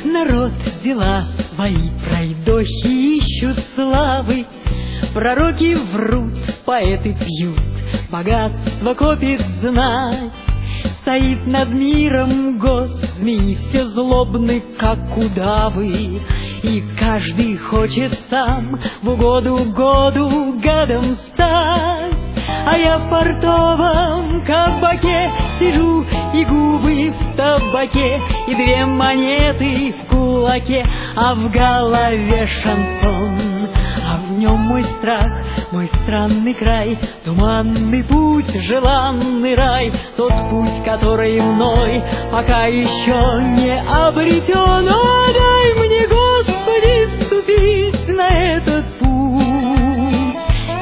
народ дела свои, пройдохи ищут славы, пророки врут, поэты пьют, богатство копит знать. Стоит над миром год, змеи все злобны, как удавы, и каждый хочет сам в угоду году гадом стать. А я в портовом кабаке сижу, и губы в табаке, и 2 монеты в кулаке, а в голове шансон. А в нем мой страх, мой странный край, туманный путь, желанный рай, тот путь, который мной пока еще не обретен. О, дай мне, Господи, вступить на этот путь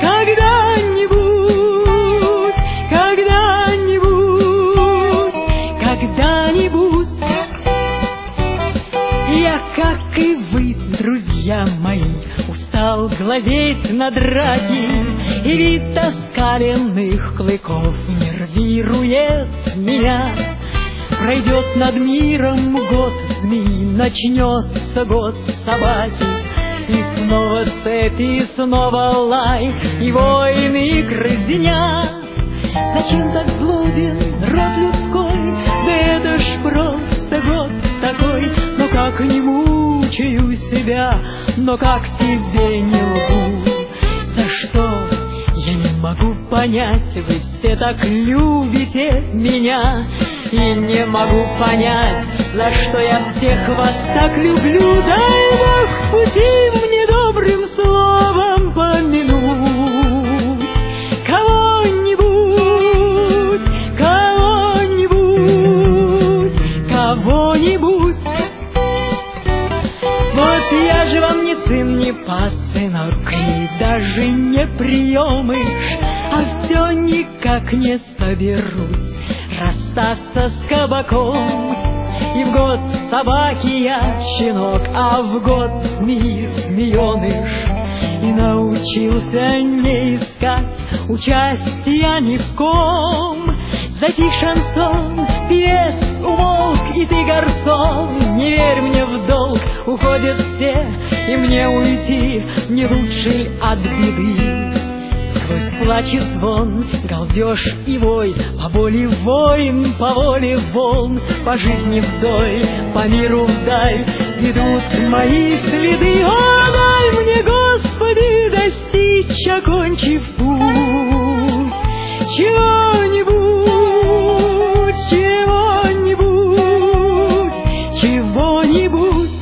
когда-нибудь, когда-нибудь, когда-нибудь. Я, как и вы, друзья мои, устал глазеть на драки, и вид оскаленных клыков нервирует меня. Пройдет над миром год змеи, начнется год собаки, и снова цепи, снова лай, и войны, и грызня. Зачем так злобен род людской? Да это ж просто год такой. Но как не мучаю себя, но как себе не лгу. За что? Я не могу понять, вы все так любите меня. И не могу понять, за что я всех вас так люблю. Дай Бог в пути мне добрым словом помянуть кого-нибудь, кого-нибудь, кого-нибудь. Вот я же вам не сын, не пасынок, и даже не приемыш, а все никак не соберусь расстаться с кабаком. И в год собаки я щенок, а в год змеи змееныш. И научился не искать участия ни в ком. Затих шансон, певец умолк, и ты, гарсон, не верь мне в долг. Уходят все, и мне уйти не лучше ли от беды? Сквозь плач и звон, галдеж и вой, по боли войн, по воле волн, по жизни вдоль, по миру вдаль ведут мои следы. О, дай мне, Господи, достичь, окончив путь чего-нибудь, чего-нибудь, чего-нибудь.